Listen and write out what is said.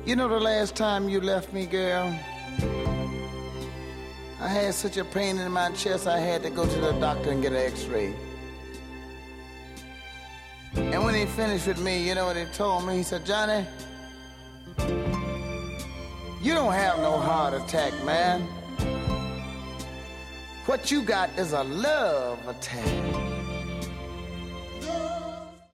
You know the last time you left me, girl? I had such a pain in my chest I had to go to the doctor and get an x-ray. And when he finished with me, you know what he told me? He said, Johnny, you don't have no heart attack, man. What you got is a love attack.